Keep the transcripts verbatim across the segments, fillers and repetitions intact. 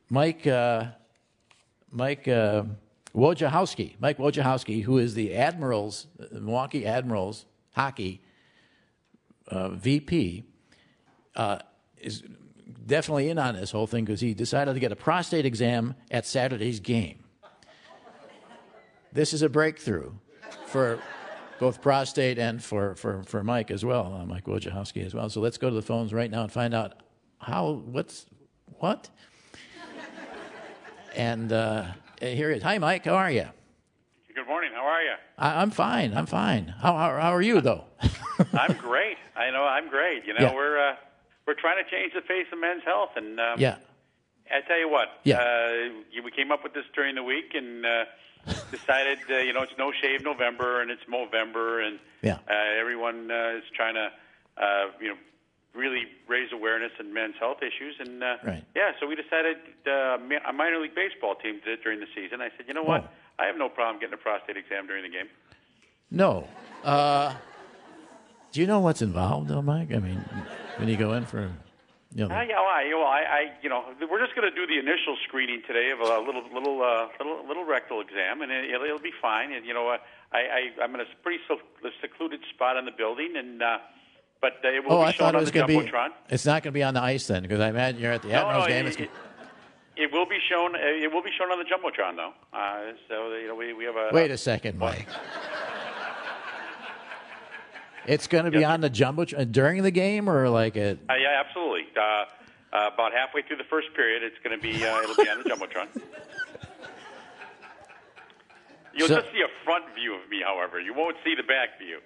Mike uh, Mike uh, Wojciechowski, Mike Wojciechowski, who is the Admirals, Milwaukee Admirals hockey uh, V P, uh, is definitely in on this whole thing because he decided to get a prostate exam at Saturday's game. This is a breakthrough for both prostate and for, for, for Mike as well, uh, Mike Wojciechowski as well. So let's go to the phones right now and find out how, what's, what? And uh, here it is. Hi, Mike. How are you? Good morning. How are you? I, I'm fine. I'm fine. How, how, how are you, though? I'm great. I know I'm great. You know, Yeah. we're uh, we're trying to change the face of men's health, and um, Yeah. I tell you what. Yeah. Uh, we came up with this during the week and uh, decided, uh, you know, it's No Shave November and it's Movember, and Yeah. uh, everyone uh, is trying to, uh, you know, really raise awareness in men's health issues. And uh, Right. yeah, so we decided uh, a minor league baseball team did it during the season. I said, you know what? Oh. I have no problem getting a prostate exam during the game. No. Uh, do you know what's involved, though, Mike? I mean, when you go in for, you know, Uh, yeah, well, I, well, I, I, you know, we're just going to do the initial screening today of a little, little, uh, little, little rectal exam, and it, it'll, it'll be fine. And you know, uh, I, I, I'm in a pretty so, secluded spot in the building, and uh, but uh, it will oh, be I shown thought it on was the going to be. Jumbotron. It's not going to be on the ice then, because I imagine you're at the No, Admirals no, game. it, It's, it, it will be shown. Uh, it will be shown on the Jumbotron, though. Uh, so you know, we, we have a. wait a second, Mike. It's going to be Yes, on the Jumbotron during the game, or like at. Uh, yeah, absolutely. Uh, uh, about halfway through the first period, it's going to be. Uh, it'll be on the Jumbotron. You'll So- just see a front view of me, however. You won't see the back view.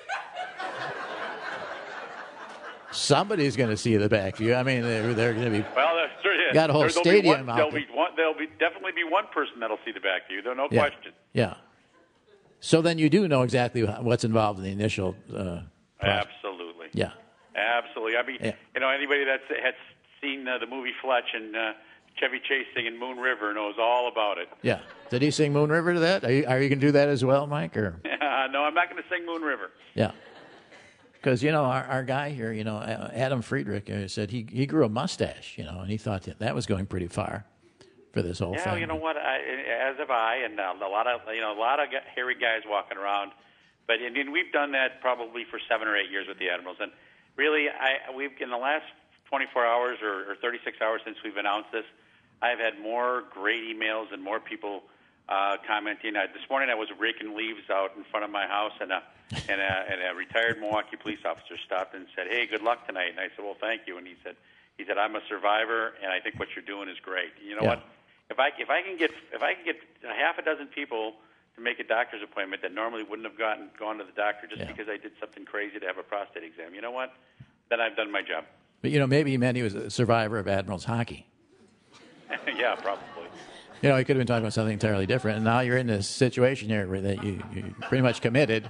Somebody's going to see the back view. I mean, they're, they're going to be. Well, that's true. Yeah. Got a whole There- there'll stadium Be one, out there'll there. be one. There'll be definitely be one person that'll see the back view. There's no Yeah. question. Yeah. So then you do know exactly what's involved in the initial. Uh, process. Absolutely. Yeah. Absolutely. I mean, Yeah. you know, anybody that's has seen uh, the movie Fletch and uh, Chevy Chase singing Moon River knows all about it. Yeah. Did he sing Moon River to that? Are you, are you going to do that as well, Mike? Or no, I'm not going to sing Moon River. yeah. Because, you know, our, our guy here, you know, Adam Friedrich uh, said he, he grew a mustache, you know, and he thought that, that was going pretty far for this whole Yeah, thing. you know what? I, as have I, and uh, a lot of you know a lot of hairy guys walking around. But and, and we've done that probably for seven or eight years with the Admirals. And really, I we've in the last twenty-four hours or, or thirty-six hours since we've announced this, I've had more great emails and more people uh, commenting. I, this morning, I was raking leaves out in front of my house, and a, and a, and a retired Milwaukee police officer stopped and said, "Hey, good luck tonight." And I said, "Well, thank you." And he said, "He said I'm a survivor, and I think what you're doing is great." You know Yeah. what? If I if I can get if I can get a half a dozen people to make a doctor's appointment that normally wouldn't have gotten gone to the doctor just Yeah. because I did something crazy to have a prostate exam, you know what? Then I've done my job. But, you know, maybe he meant he was a survivor of Admirals hockey. Yeah, probably. You know, he could have been talking about something entirely different. And now you're in this situation here where that you, you're pretty much committed.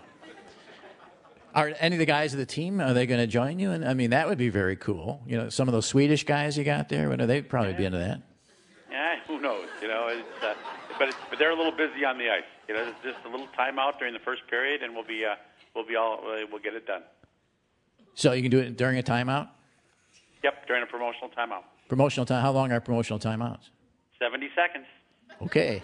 Are any of the guys of the team, are they going to join you? And I mean, that would be very cool. You know, some of those Swedish guys you got there, would they'd probably be into that. Yeah, who knows? You know, it's, uh, but it's, but they're a little busy on the ice. You know, it's just a little timeout during the first period, and we'll be uh, we'll be all uh, we'll get it done. So you can do it during a timeout? Yep, during a promotional timeout. Promotional time. How long are promotional timeouts? Seventy seconds. Okay.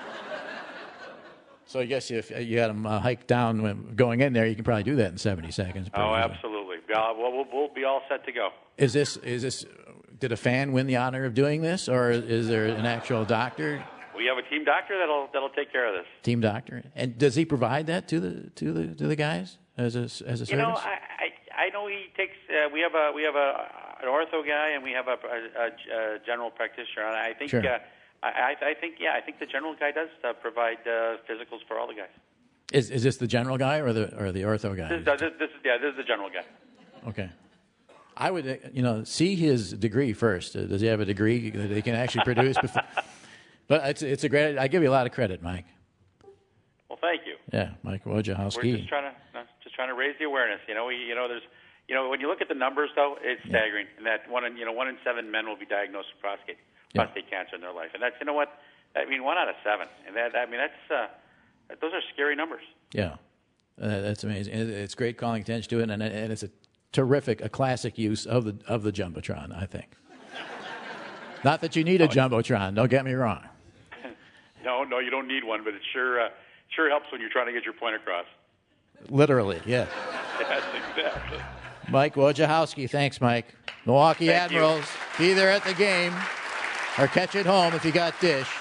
So I guess if you had them uh, hike down when going in there, you can probably do that in seventy seconds. Oh, absolutely. Uh, well, we'll we'll be all set to go. Is this is this? Did a fan win the honor of doing this, or is there an actual doctor, We have a team doctor that'll that'll take care of this. team doctor, and does he provide that to the to the to the guys as a as a service? You know, I, I I know he takes. Uh, we have a we have a an ortho guy and we have a, a, a general practitioner. And I think Sure. uh, I I think yeah I think the general guy does uh, provide uh, physicals for all the guys. Is is this the general guy or the or the ortho guy? This, is- this, this is yeah this is the general guy. Okay. I would, uh, you know, see his degree first. Uh, does he have a degree that he can actually produce before? But it's it's a great. I give you a lot of credit, Mike. Well, thank you. Yeah, Mike We're Wojciechowski. just trying to uh, just trying to raise the awareness. You know, we, you know, there's, you know, when you look at the numbers, though, it's staggering. And that one in, you know, one in seven men will be diagnosed with prostate Yeah. prostate cancer in their life, and that's, you know what, I mean, one out of seven, and that, I mean, that's uh, those are scary numbers. Yeah, uh, that's amazing. It- It's great calling attention to it, and and it's a terrific, a classic use of the of the jumbotron, I think. Not that you need a Jumbotron, don't get me wrong. No, no, you don't need one, but it sure uh, sure helps when you're trying to get your point across. Literally, yes. Yes, exactly. Mike Wojciechowski, thanks, Mike. Milwaukee Thank Admirals, you. be there at the game or catch it home if you got Dish.